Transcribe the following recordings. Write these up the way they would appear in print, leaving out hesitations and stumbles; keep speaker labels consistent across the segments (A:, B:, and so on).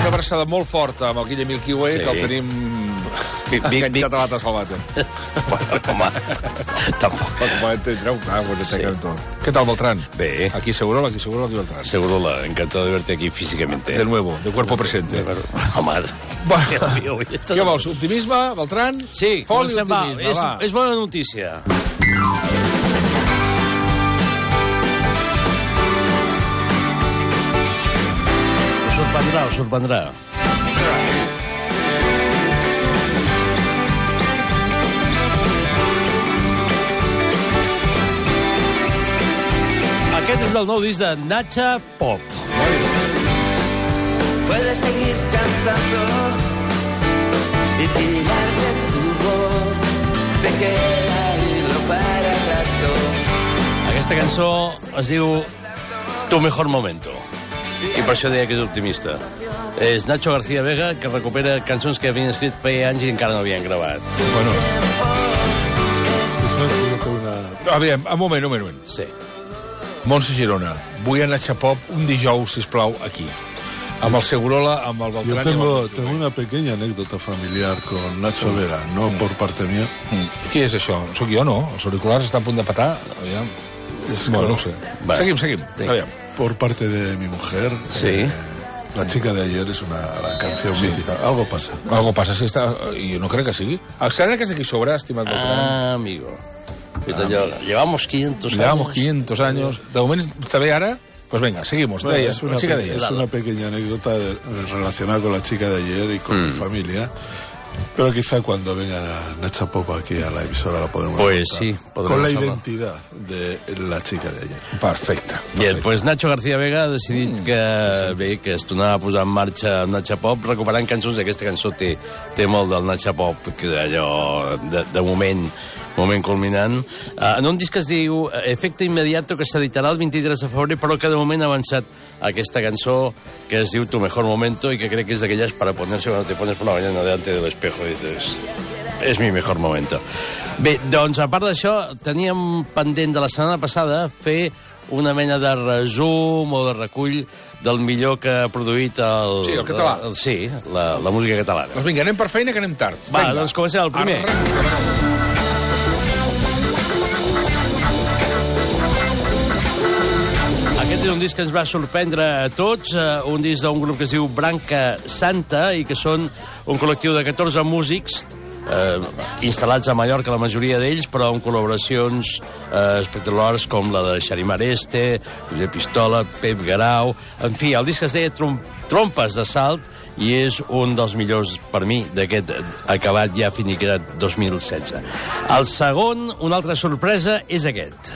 A: una abraçada molt forta amb el Guillem Milky-Way, que el tenim enganxat a l'altre salvata.
B: Home, tampoc.
A: ¿Qué tal, Beltrán?
B: Bé.
A: Aquí Segurola, aquí Beltrán.
B: Segurola, encantado de verte aquí físicamente.
A: De nuevo, de cuerpo presente.
B: Home,
A: Bueno, què vols? Optimisme, Beltrán?
B: sí,
A: Fol i
B: comencem,
A: optimisme, va.
B: és bona notícia. Us sorprendrà. Aquest és el nou disc de Nacha Pop.
C: Puedes seguir cantando y tirar de tu voz, te queda hilo para rato.
B: Aquesta cançó es diu Tu mejor momento. I per això deia que és optimista. És Nacho García Vega, que recupera cançons que havien escrit feia anys i encara no havien gravat.
A: Bueno. Aviam, un moment.
B: Sí.
A: Montse Girona, vull anar a Pop un dijous, sisplau, aquí. Amb el Segurola, amb el Beltrán.
D: Yo tengo una pequeña anécdota familiar con Nacho Vega, no por parte mía.
A: Qui és això? Soc jo, no? Els auriculars estan a punt de petar? Aviam. Bueno, no ho sé.
B: Va.
A: Seguim.
B: Sí.
A: Aviam.
D: Por parte de mi mujer.
B: Sí.
D: La chica de ayer es una gran canción mítica. Algo pasa.
A: Algo passa, si està... Jo no crec que sigui. Serà que és aquí sobre, estimat Beltrán.
B: Ah, amigo. Llevamos 500 años.
A: Llevamos 500 años. De moment està bé ara? Pues venga, seguimos.
D: Bueno,
A: es
D: una pequeña anécdota relacionada con la chica de ayer y con mi familia. Pero quizá cuando venga Nacha Pop aquí a la emisora la podremos
B: Pues
D: contar.
B: sí,
D: con la identidad de la chica de ayer.
A: Perfecte.
B: Bien, pues Nacho García Vega ha decidit que es tornava a posar en marxa Nacha Pop recuperant cançons. Aquesta cançó té molt del Nacha Pop, que allò de moment culminant. En un disc que es diu Efecto Inmediato, que s'editarà el 23 de febrer, però que de moment ha avançat aquesta cançó que es diu Tu Mejor Momento y que crec que és d'aquelles para ponerse cuando te pones por la mañana delante del espejo y dices, es mi mejor momento. Bé, doncs, a part d'això, teníem pendent de la setmana passada fer una mena de resum o de recull del millor que ha produït el...
A: Sí, el català.
B: La música catalana.
A: Doncs vinga, anem per feina, que anem tard.
B: Va, doncs comencem el primer. Aquest és un disc que ens va sorprendre a tots, un disc d'un grup que es diu Branca Santa i que són un col·lectiu de 14 músics instal·lats a Mallorca, la majoria d'ells, però amb col·laboracions espectaculars com la de Xarimar Este, Josep Pistola, Pep Garau... En fi, el disc es deia Trompes de Salt i és un dels millors, per mi, d'aquest acabat ja finiquitat 2016. El segon, una altra sorpresa, és aquest.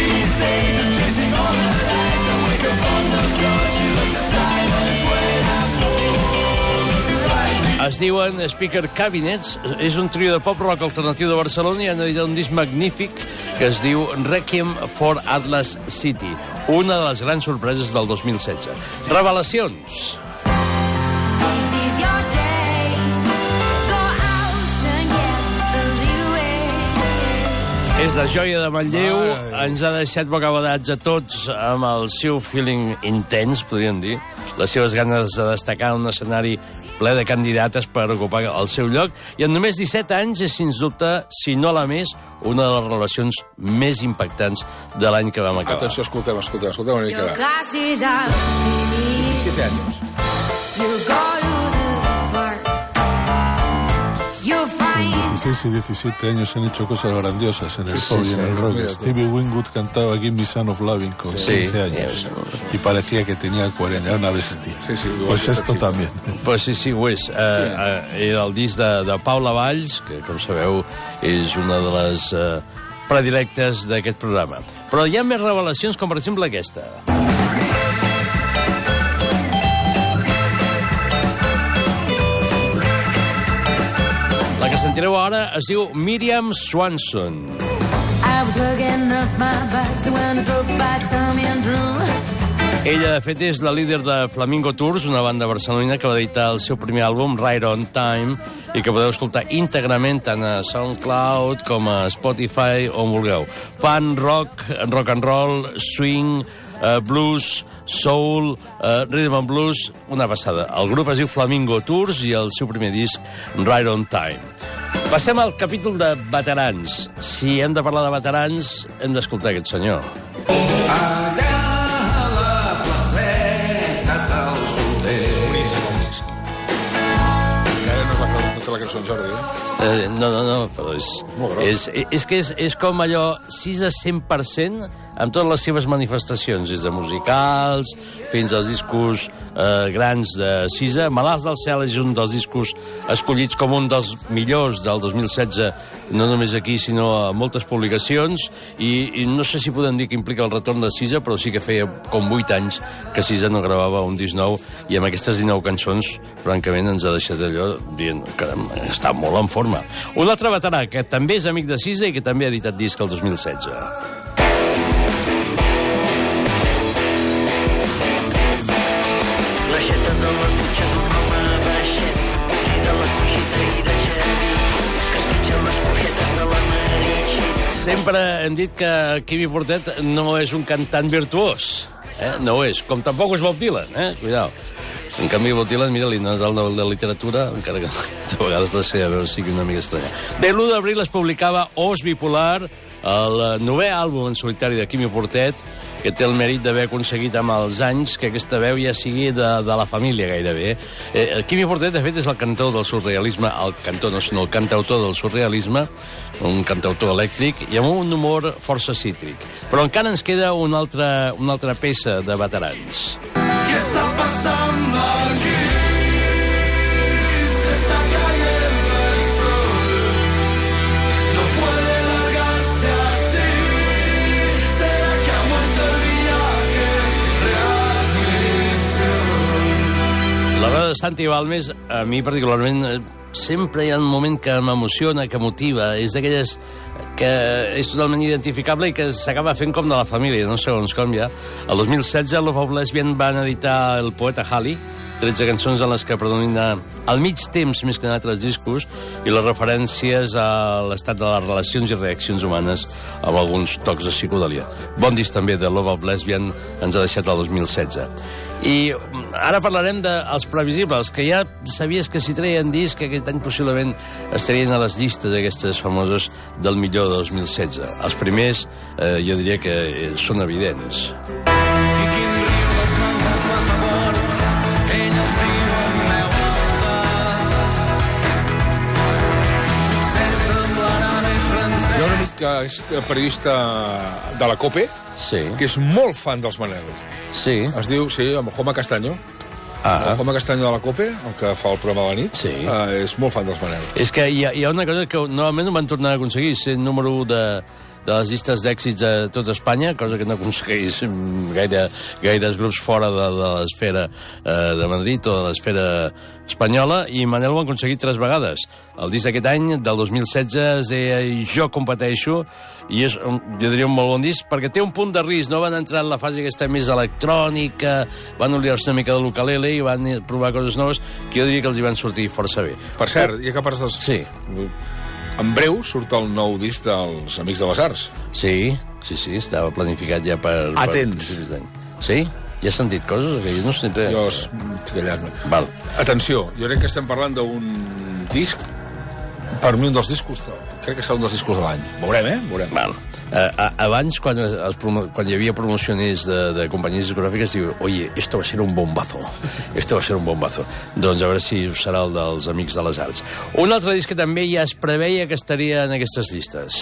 B: Es diuen Speaker Cabinets, és un trio de pop-rock alternatiu de Barcelona i han editat un disc magnífic que es diu Requiem for Atlas City, una de les grans sorpreses del 2016. Revelacions. És la joia de Manlleu, ens ha deixat bocabadats a tots amb el seu feeling intens, podríem dir, les seves ganes de destacar en un escenari ple de candidates per ocupar el seu lloc, i en només 17 anys és, sens dubte, si no la més, una de les relacions més impactants de l'any que vam acabar.
A: Atenció, escoltem una mica. 17 anys.
D: Y 17 años han hecho cosas grandiosas en el pop y en el rock. Stevie Winwood cantaba Give Me Son of Loving con 15 años y parecía que tenía 40, era una bestia. Pues esto también.
B: Pues sí, ho és. Era el disc de Paula Valls, que, com sabeu, és una de les predilectes d'aquest programa. Però hi ha més revelacions, com per exemple aquesta. La que sentireu ara es diu Miriam Swanson. Ella, de fet, és la líder de Flamingo Tours, una banda barcelonina que va editar el seu primer àlbum, Right on Time, i que podeu escoltar íntegrament tant a SoundCloud com a Spotify, on vulgueu. Fan rock, rock and roll, swing, blues, soul, rhythm and blues, una passada. El grup es diu Flamingo Tours i el seu primer disc, Right on Time. Passem al capítol de veterans. Si hem de parlar de veterans, hem d'escoltar aquest senyor.
A: La cançó en Jordi,
B: No, però és que és com allò 6 a 100% amb totes les seves manifestacions, des de musicals fins als discos grans de Sisa. Malalts del cel és un dels discos escollits com un dels millors del 2016, no només aquí, sinó a moltes publicacions, i no sé si podem dir que implica el retorn de Sisa, però sí que feia com 8 anys que Sisa no gravava un disc nou, i amb aquestes 19 cançons, francament, ens ha deixat allò dient que està molt en forma. Un altre veterà que també és amic de Sisa i que també ha editat disc el 2016. Sempre hem dit que Quimi Portet no és un cantant virtuós. No ho és. Com tampoc és Bob Dylan. Cuidao. En canvi, Bob Dylan, mira-li, no és el Nobel de Literatura, encara que de vegades la seva veu sigui una mica estranya. Bé, l'1 d'abril es publicava Os Bipolar, el 9è àlbum en solitari de Quimi Portet, que té el mèrit d'haver aconseguit amb els anys que aquesta veu ja sigui de la família gairebé. Quimi Portet, de fet, és el cantor del surrealisme, el cantautor del surrealisme, un cantautor elèctric i amb un humor força cítric. Però encara ens queda una altra peça de veterans.
C: ¿Qué está pasando aquí? Se está cayendo el sol. No puede largarse así. ¿Será que ha muerto el viaje? Readmisión.
B: La veu de Santi Balmes, a mi particularment, sempre hi ha un moment que m'emociona, que motiva. És d'aquelles que és totalment identificable i que s'acaba fent com de la família, no segons com ja. El 2016, Love of Lesbian van editar El poeta Halley, 13 cançons en les que predomina al mig temps més que en altres discos i les referències a l'estat de les relacions i reaccions humanes amb alguns tocs de psicodelia. Bon disc també de Love of Lesbian ens ha deixat el 2016. I ara parlarem dels previsibles, que ja sabies que si treien disc aquest any possiblement estarien a les llistes aquestes famoses del millor de 2016. Els primers jo diria que són evidents.
A: Hi ha un amic que és periodista de la COPE,
B: Sí.
A: que és molt fan dels Manel.
B: Sí.
A: Es diu, sí, amb Jaume Castanyo. El Jaume Castanyo de la COPE, el que fa el programa de la nit,
B: Sí.
A: És molt fan dels Manel.
B: És que hi ha una cosa que normalment no van tornar a aconseguir, ser número 1 de les llistes d'èxits a tot Espanya, cosa que no aconsegueix gaires grups fora de l'esfera de Madrid o de l'esfera espanyola, i Manel ho ha aconseguit 3 vegades. El disc d'aquest any, del 2016, es deia Jo competeixo, i és, jo diria, un molt bon disc, perquè té un punt de risc, no van entrar en la fase aquesta més electrònica, van oblidar-se una mica de l'ukulele i van provar coses noves, que jo diria que els hi van sortir força bé.
A: Per cert, ja que parles dels...
B: Sí.
A: En breu surt el nou disc dels Amics de les Arts.
B: Sí, estava planificat ja per...
A: Atents.
B: Sí? Ja has sentit coses? Que jo no sé...
A: Jo estic callant-me.
B: Val.
A: Atenció, jo crec que estem parlant d'un disc, per mi un dels discos, crec que serà un dels discos de l'any. Veurem, Veurem.
B: Val. Abans, quan hi havia promocioners de companyies discogràfiques, diu, oye, esto va ser un bombazo. Doncs a veure si serà el dels Amics de les Arts. Un altre disc que també ja es preveia que estaria en aquestes llistes.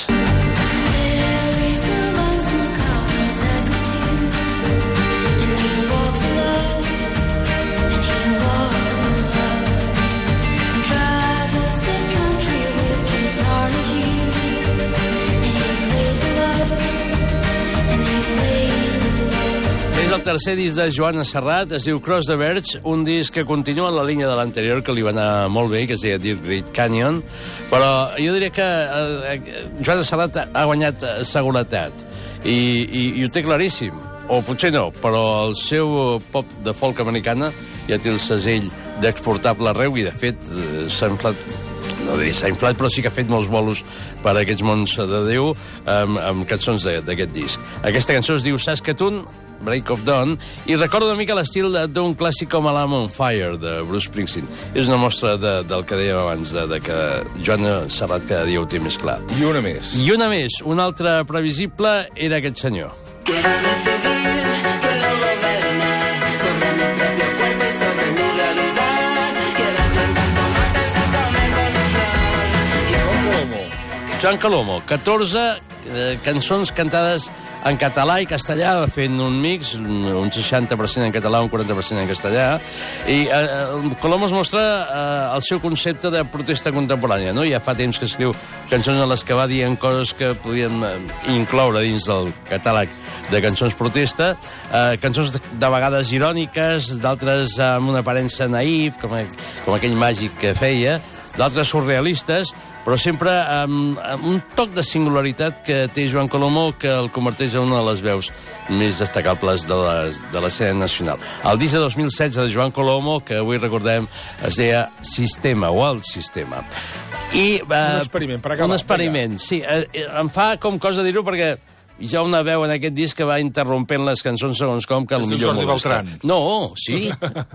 B: El tercer disc de Joana Serrat es diu Cross the Verge, un disc que continua en la línia de l'anterior, que li va anar molt bé, que es deia Deep Great Canyon, però jo diria que Joana Serrat ha guanyat seguretat i ho té claríssim, o potser no, però el seu pop de folk americana ja té el segell d'exportable arreu i, de fet, s'ha inflat no diré s'ha inflat, però sí que ha fet molts bolos per a aquests mons de Déu amb cançons d'aquest disc. Aquesta cançó es diu Saskatoon, Break of Dawn, i recorda una mica l'estil d'un clàssic com Alarm on Fire, de Bruce Springsteen. És una mostra del que dèiem abans, de que Joan Serrat cada dia ho té més clar.
A: I una més.
B: I una més, un altre previsible era aquest senyor.
C: Quiero decidir, quiero gobernar sobre mi propio cuerpo y sobre mi realidad. Quiero plantar tomates y comer coliflor.
B: Joan Colomo, 14 cançons cantades en català i castellà, fent un mix, un 60% en català, un 40% en castellà, i Colomo es mostra el seu concepte de protesta contemporània, no? Ja fa temps que escriu cançons en les que va dient coses que podíem incloure dins del catàleg de cançons protesta, cançons de vegades iròniques, d'altres amb una aparença naïf, com aquell màgic que feia, d'altres surrealistes, però sempre amb un toc de singularitat que té Joan Colomo que el converteix en una de les veus més destacables de l'escena nacional. El disc de 2016 de Joan Colomo, que avui recordem, es deia Sistema, o El Sistema. I,
A: un experiment, per acabar.
B: Un experiment, sí. Em fa com cosa dir-ho perquè hi ha una veu en aquest disc que va interrompent les cançons segons com que potser molesta. No, sí.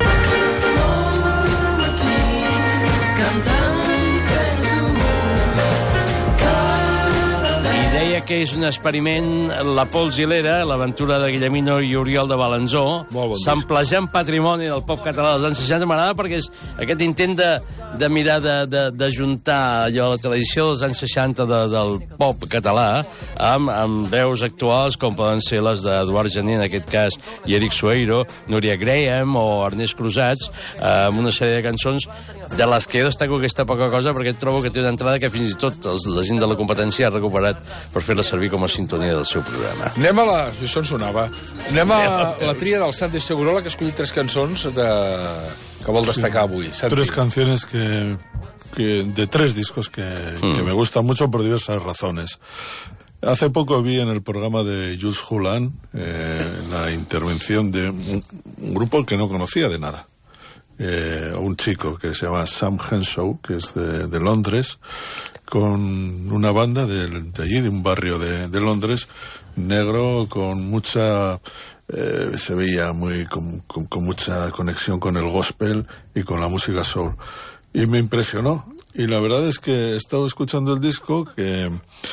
B: Que és un experiment, la Pols i l'Era, l'aventura de Guillemino i Oriol de Balanzó, samplejant patrimoni del pop català dels anys 60. M'agrada perquè és aquest intent de mirar d'ajuntar allò, la tradició dels anys 60 del pop català amb veus actuals com poden ser les d'Eduard Gené, en aquest cas, i Eric Sueiro, Núria Graham o Ernest Crusats, amb una sèrie de cançons de les que jo destaco aquesta poca cosa perquè trobo que té una entrada que fins i tot la gent de la competència ha recuperat per fer-la servir com a sintonia del seu programa.
A: Anem a això en sonava. Anem a la tria del Santi Segurola, que ha escollit 3 cançons que vol destacar avui. Santi.
D: 3 canciones de 3 discos que me gustan mucho por diversas razones. Hace poco vi en el programa de Jules Hulan la intervención de un grupo que no conocía de nada. Un chico que se llama Sam Henshaw, que es de Londres, con una banda de allí, de un barrio de Londres, negro, con mucha... se veía con mucha conexión con el gospel y con la música soul. Y me impresionó. Y la verdad es que he estado escuchando el disco que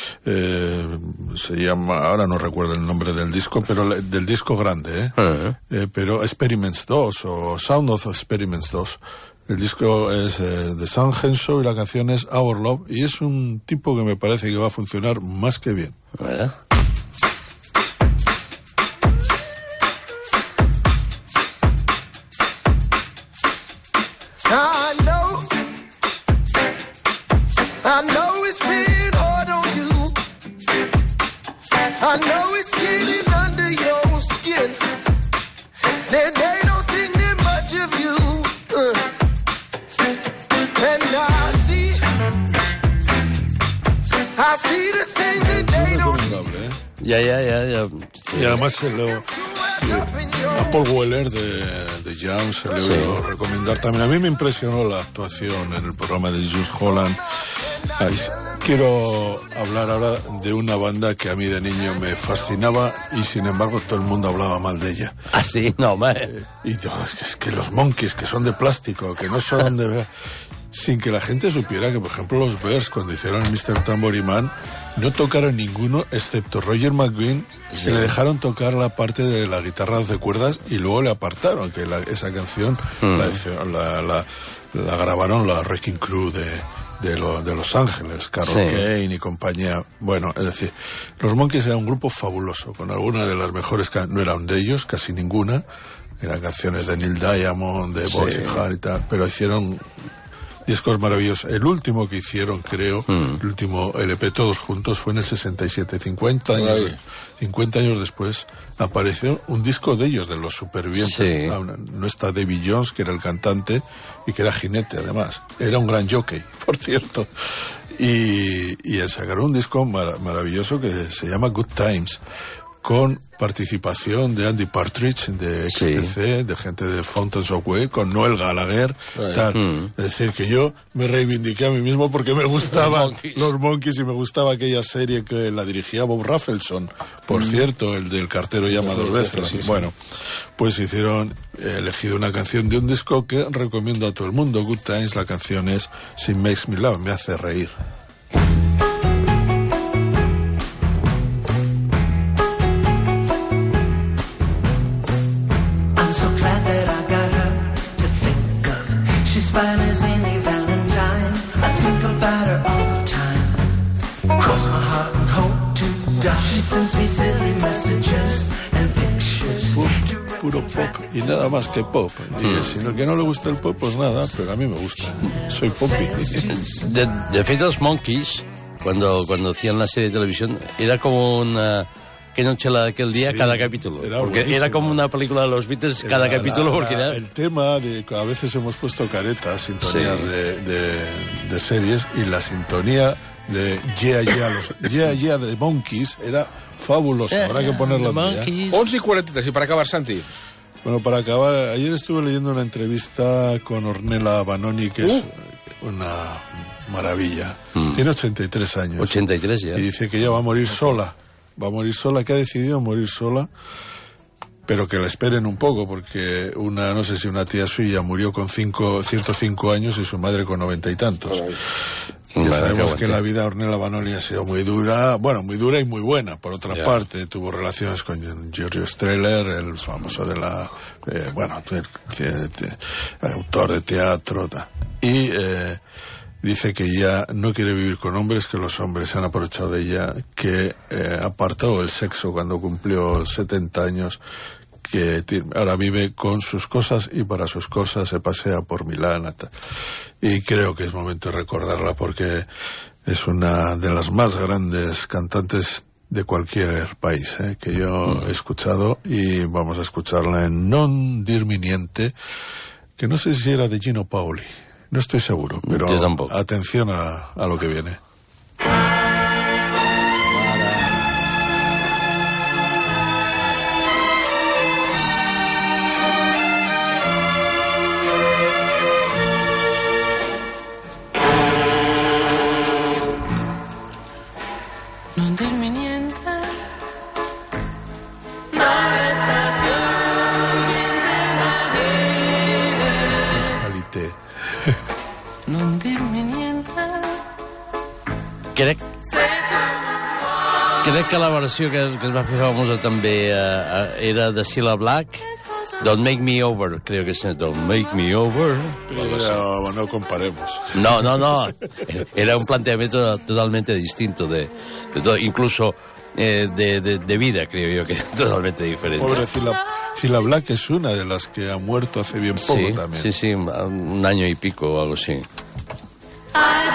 D: se llama, ahora no recuerdo el nombre del disco, pero del disco grande, pero Experiments 2 o Sound of Experiments 2. El disco es de Sam Henshaw y la canción es Our Love, y es un tipo que me parece que va a funcionar más que bien.
E: I know it's been hard on you. I know it's getting under your skin. They don't think that much of you. And I see the things that they don't see.
B: Ya.
D: Y además a Paul Weller de Jam se le voy a recomendar también. A mí me impresionó la actuación en el programa de Jules Holland. Quiero hablar ahora de una banda que a mí de niño me fascinaba y sin embargo todo el mundo hablaba mal de ella.
B: ¿Ah, sí? No,
D: y yo, es que los Monkees, que son de plástico, que no son de... Sin que la gente supiera que, por ejemplo, los Bears, cuando hicieron el Mr. Tambourine Man, no tocaron ninguno excepto Roger McGuinn, que le dejaron tocar la parte de la guitarra de 12 cuerdas y luego le apartaron, que esa canción la grabaron la Wrecking Crew de Los Ángeles, Carol Kane y compañía. Bueno, es decir, los Monkees eran un grupo fabuloso, con algunas de las mejores no eran de ellos, casi ninguna, eran canciones de Neil Diamond, de Boyce Hart y tal, pero hicieron discos maravillosos. El último que hicieron, creo, el último LP todos juntos fue en el 67, 50 años después, apareció un disco de ellos, de los supervivientes. No está Davy Jones, que era el cantante y que era jinete, además. Era un gran jockey, por cierto. Y sacaron un disco maravilloso que se llama Good Times. con participación de Andy Partridge, de XTC, de gente de Fountains of Wayne, con Noel Gallagher, tal. Es decir, que yo me reivindiqué a mí mismo porque me gustaban los Monkees y me gustaba aquella serie que la dirigía Bob Rafelson, por cierto, el del cartero llama dos veces. Bueno, pues he elegido una canción de un disco que recomiendo a todo el mundo, Good Times. La canción es She Makes Me Laugh, me hace reír.
F: Fine as any Valentine. I think about her all the time. Cross my heart and hope to die. She sends me silly messages and pictures.
D: Puro pop y nada más que pop. Y si no, que no le gusta el pop, pues nada, pero a mí me gusta. Soy popi.
B: De fet, els Monkees, cuando hacían la serie de televisión, era como una... ¿Qué noche aquel día? Sí, cada capítulo. Porque era como una película de los Beatles cada capítulo. Porque era...
D: El tema de a veces hemos puesto caretas, sintonías de series, y la sintonía de Yeah Yeah de Monkees era fabulosa. Habrá que ponerlo en día.
A: 11:43, y para acabar, Santi.
D: Bueno, para acabar, ayer estuve leyendo una entrevista con Ornella Vanoni, que es una maravilla. Tiene 83 años.
B: 83 ya.
D: Y dice que ella va a morir sola. Que ha decidido morir sola, pero que la esperen un poco, porque no sé si una tía suya murió con 105 años y su madre con 90 y tantos. Ya sabemos que la vida de Ornella Vanoni ha sido muy dura y muy buena. Por otra parte, tuvo relaciones con Giorgio Strehler, el famoso de la... autor de teatro. Y... dice que ya no quiere vivir con hombres, que los hombres se han aprovechado de ella, que apartó el sexo cuando cumplió 70 años, que ahora vive con sus cosas y para sus cosas se pasea por Milán. Y creo que es momento de recordarla porque es una de las más grandes cantantes de cualquier país que yo he escuchado, y vamos a escucharla en Non dirmi niente, que no sé si era de Gino Paoli. No estoy seguro, pero atención a lo que viene.
C: Non dirmi niente,
F: Non dirmi niente.
B: Crec que la versió que es va fer famosa també era de Cilla Black, Don't Make Me Over, creo que es Don't Make Me Over.
D: Pero no comparemos.
B: No. Era un planteamiento totalmente distinto de todo, incluso de vida, creo yo, que es totalmente diferente.
D: Pobre Cilla Black es una de las que ha muerto hace bien poco también.
B: Sí, un año y pico o algo así.